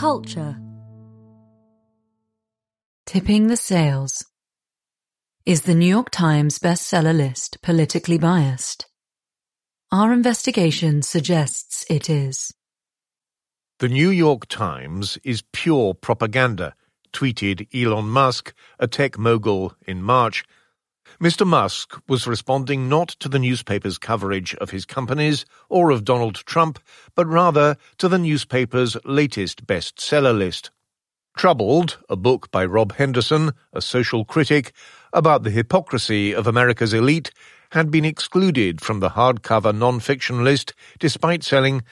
Culture. Tipping the scales. Is the New York Times bestseller list politically biased? Our investigation suggests it is. The New York Times is pure propaganda, tweeted Elon Musk, a tech mogul, in March. Mr. Musk was responding not to the newspaper's coverage of his companies or of Donald Trump, but rather to the newspaper's latest bestseller list. Troubled, a book by Rob Henderson, a social critic, about the hypocrisy of America's elite, had been excluded from the hardcover non-fiction list despite selling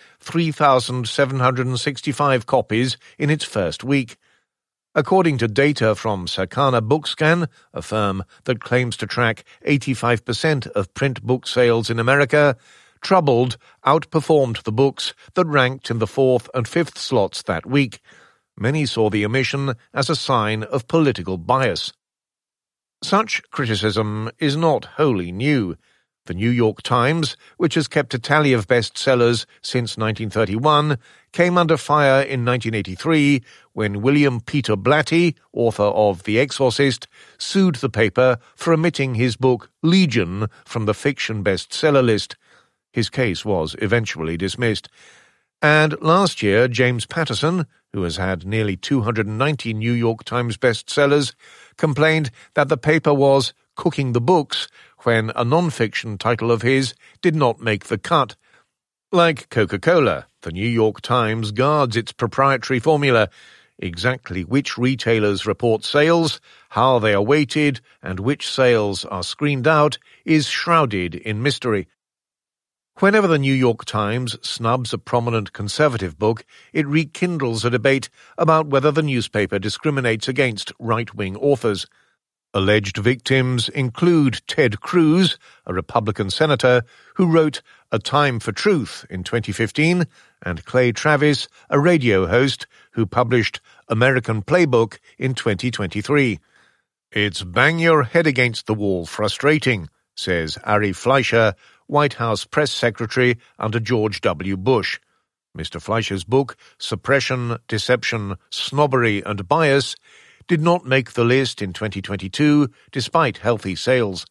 3,765 copies in its first week. According to data from Circana Bookscan, a firm that claims to track 85% of print book sales in America, Troubled outperformed the books that ranked in the 4th and 5th slots that week. Many saw the omission as a sign of political bias. Such criticism is not wholly new. The New York Times, which has kept a tally of bestsellers since 1931, came under fire in 1983 when William Peter Blatty, author of The Exorcist, sued the paper for omitting his book Legion from the fiction bestseller list. His case was eventually dismissed. And last year, James Patterson, who has had nearly 290 New York Times bestsellers, complained that the paper was cooking the books when a non-fiction title of his did not make the cut. Like Coca-Cola, the New York Times guards its proprietary formula. Exactly which retailers report sales, how they are weighted, and which sales are screened out is shrouded in mystery. Whenever the New York Times snubs a prominent conservative book, it rekindles a debate about whether the newspaper discriminates against right-wing authors. Alleged victims include Ted Cruz, a Republican senator who wrote A Time for Truth in 2015, and Clay Travis, a radio host who published American Playbook in 2023. "It's bang your head against the wall frustrating," says Ari Fleischer, White House press secretary under George W. Bush. Mr. Fleischer's book, Suppression, Deception, Snobbery and Bias, did not make the list in 2022 despite healthy sales.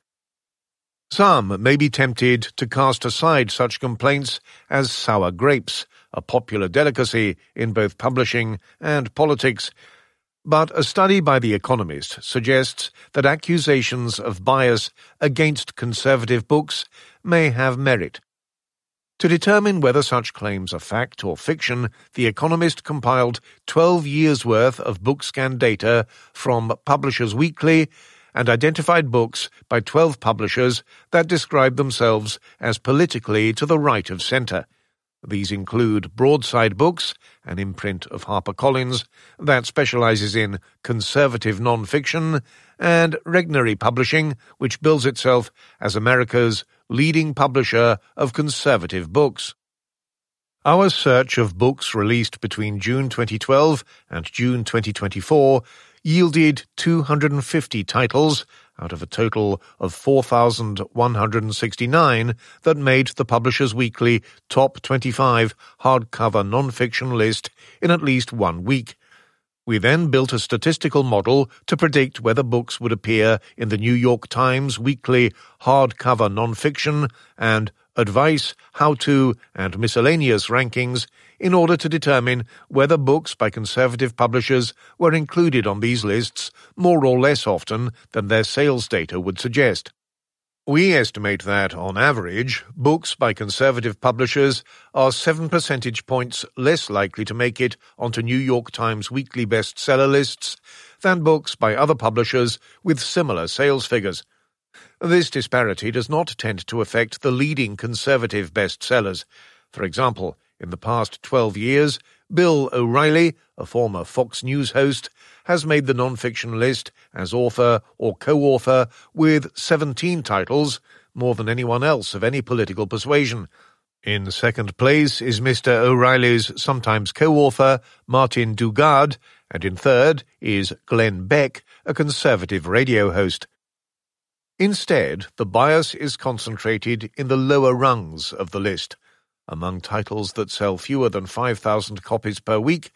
Some may be tempted to cast aside such complaints as sour grapes, a popular delicacy in both publishing and politics. But a study by The Economist suggests that accusations of bias against conservative books may have merit. To determine whether such claims are fact or fiction, The Economist compiled 12 years' worth of Bookscan data from Publishers Weekly and identified books by 12 publishers that describe themselves as politically to the right of centre. These include Broadside Books, an imprint of HarperCollins that specializes in conservative non-fiction, and Regnery Publishing, which bills itself as America's leading publisher of conservative books. Our search of books released between June 2012 and June 2024 yielded 250 titles out of a total of 4,169 that made the Publishers Weekly Top 25 hardcover non-fiction list in at least 1 week. We then built a statistical model to predict whether books would appear in the New York Times Weekly hardcover non-fiction and advice, how-to, and miscellaneous rankings in order to determine whether books by conservative publishers were included on these lists more or less often than their sales data would suggest. We estimate that, on average, books by conservative publishers are 7 percentage points less likely to make it onto New York Times weekly bestseller lists than books by other publishers with similar sales figures. This disparity does not tend to affect the leading conservative bestsellers. For example, in the past 12 years, Bill O'Reilly, a former Fox News host, has made the non-fiction list as author or co-author with 17 titles, more than anyone else of any political persuasion. In second place is Mr. O'Reilly's sometimes co-author, Martin Dugard, and in third is Glenn Beck, a conservative radio host. Instead, the bias is concentrated in the lower rungs of the list. Among titles that sell fewer than 5,000 copies per week,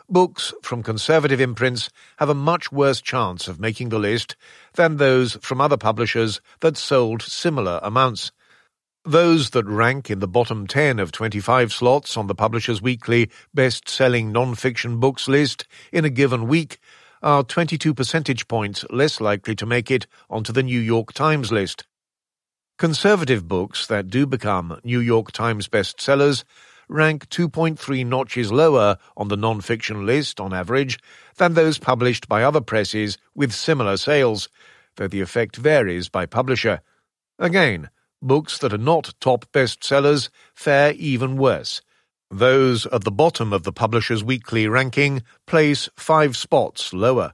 books from conservative imprints have a much worse chance of making the list than those from other publishers that sold similar amounts. Those that rank in the bottom 10 of 25 slots on the Publishers Weekly best-selling non-fiction books list in a given week are 22 percentage points less likely to make it onto the New York Times list. Conservative books that do become New York Times bestsellers rank 2.3 notches lower on the non-fiction list on average than those published by other presses with similar sales, though the effect varies by publisher. Again, books that are not top bestsellers fare even worse. Those at the bottom of the Publishers Weekly ranking place 5 spots lower.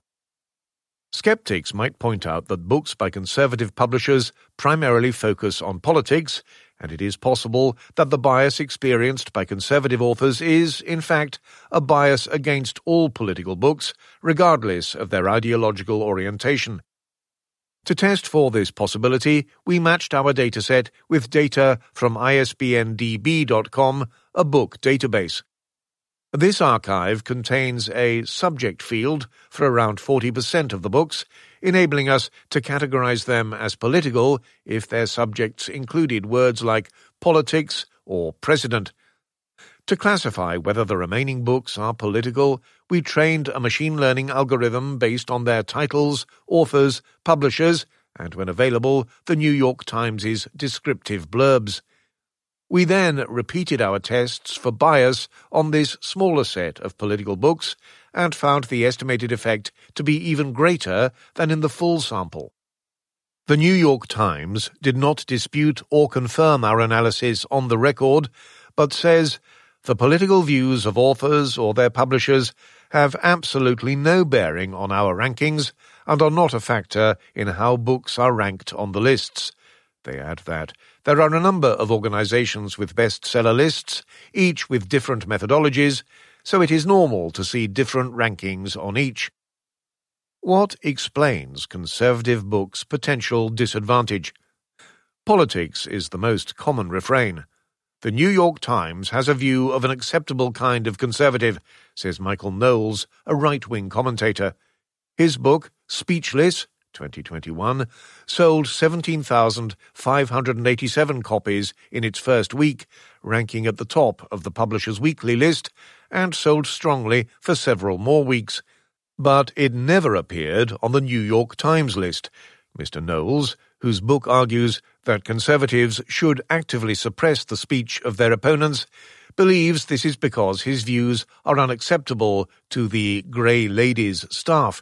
Skeptics might point out that books by conservative publishers primarily focus on politics, and it is possible that the bias experienced by conservative authors is, in fact, a bias against all political books, regardless of their ideological orientation. To test for this possibility, we matched our dataset with data from ISBNDB.com, a book database. This archive contains a subject field for around 40% of the books, enabling us to categorize them as political if their subjects included words like politics or president. To classify whether the remaining books are political, we trained a machine learning algorithm based on their titles, authors, publishers, and, when available, the New York Times' descriptive blurbs. We then repeated our tests for bias on this smaller set of political books and found the estimated effect to be even greater than in the full sample. The New York Times did not dispute or confirm our analysis on the record, but says the political views of authors or their publishers have absolutely no bearing on our rankings and are not a factor in how books are ranked on the lists. They add that there are a number of organizations with bestseller lists, each with different methodologies, so it is normal to see different rankings on each. What explains conservative books' potential disadvantage? Politics is the most common refrain. The New York Times has a view of an acceptable kind of conservative, says Michael Knowles, a right-wing commentator. His book, Speechless, 2021, sold 17,587 copies in its first week, ranking at the top of the Publishers Weekly list, and sold strongly for several more weeks. But it never appeared on the New York Times list. Mr. Knowles, whose book argues that conservatives should actively suppress the speech of their opponents, believes this is because his views are unacceptable to the Grey Ladies staff.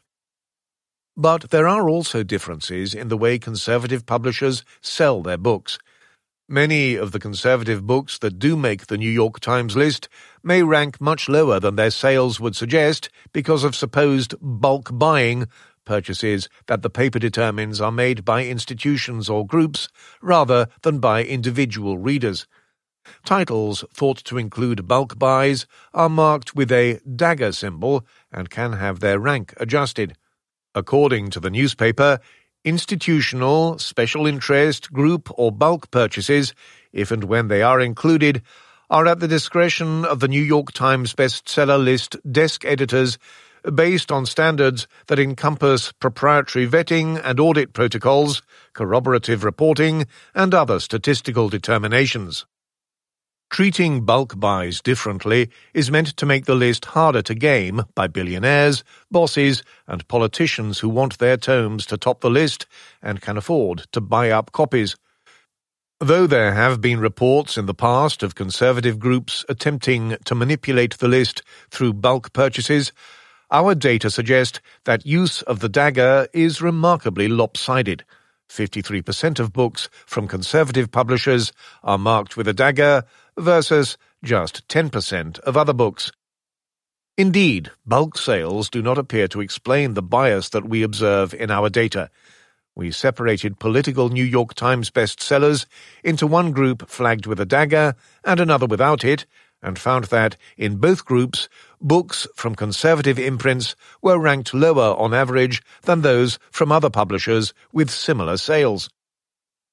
But there are also differences in the way conservative publishers sell their books. Many of the conservative books that do make the New York Times list may rank much lower than their sales would suggest because of supposed bulk buying, purchases that the paper determines are made by institutions or groups rather than by individual readers. Titles thought to include bulk buys are marked with a dagger symbol and can have their rank adjusted. According to the newspaper, institutional, special interest, group or bulk purchases, if and when they are included, are at the discretion of the New York Times bestseller list desk editors based on standards that encompass proprietary vetting and audit protocols, corroborative reporting, and other statistical determinations. Treating bulk buys differently is meant to make the list harder to game by billionaires, bosses, and politicians who want their tomes to top the list and can afford to buy up copies. Though there have been reports in the past of conservative groups attempting to manipulate the list through bulk purchases, our data suggest that use of the dagger is remarkably lopsided. 53% of books from conservative publishers are marked with a dagger versus just 10% of other books. Indeed, bulk sales do not appear to explain the bias that we observe in our data. We separated political New York Times bestsellers into one group flagged with a dagger and another without it, and found that, in both groups, books from conservative imprints were ranked lower on average than those from other publishers with similar sales.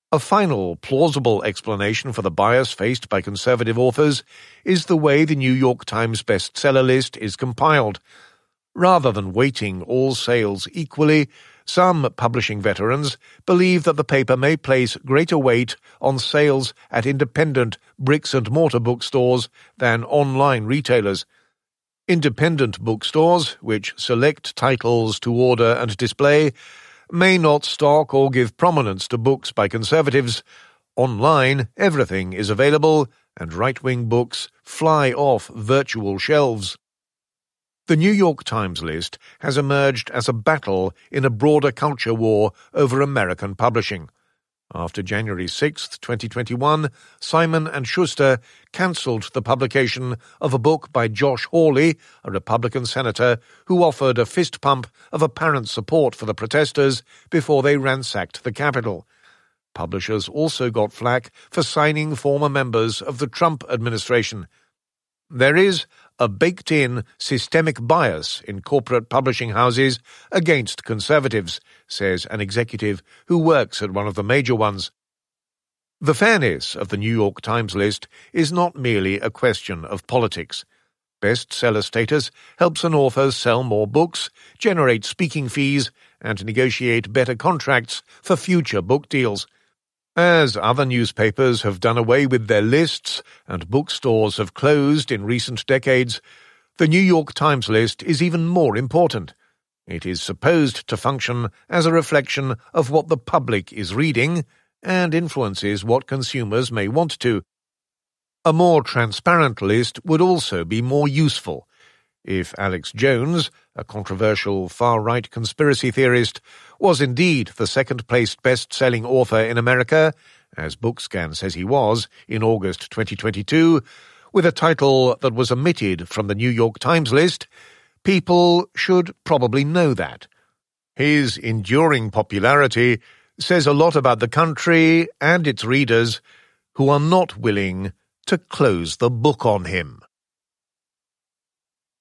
A final plausible explanation for the bias faced by conservative authors is the way the New York Times bestseller list is compiled. Rather than weighting all sales equally, some publishing veterans believe that the paper may place greater weight on sales at independent bricks-and-mortar bookstores than online retailers. Independent bookstores, which select titles to order and display, may not stock or give prominence to books by conservatives. Online, everything is available, and right-wing books fly off virtual shelves. The New York Times list has emerged as a battle in a broader culture war over American publishing. After January 6, 2021, Simon & Schuster cancelled the publication of a book by Josh Hawley, a Republican senator who offered a fist pump of apparent support for the protesters before they ransacked the Capitol. Publishers also got flack for signing former members of the Trump administration. There is a baked-in systemic bias in corporate publishing houses against conservatives, says an executive who works at one of the major ones. The fairness of the New York Times list is not merely a question of politics. Bestseller status helps an author sell more books, generate speaking fees, and negotiate better contracts for future book deals. As other newspapers have done away with their lists and bookstores have closed in recent decades, the New York Times list is even more important. It is supposed to function as a reflection of what the public is reading and influences what consumers may want to. A more transparent list would also be more useful. If Alex Jones, a controversial far-right conspiracy theorist, was indeed the second-placed best-selling author in America, as Bookscan says he was in August 2022, with a title that was omitted from the New York Times list, people should probably know that. His enduring popularity says a lot about the country and its readers who are not willing to close the book on him.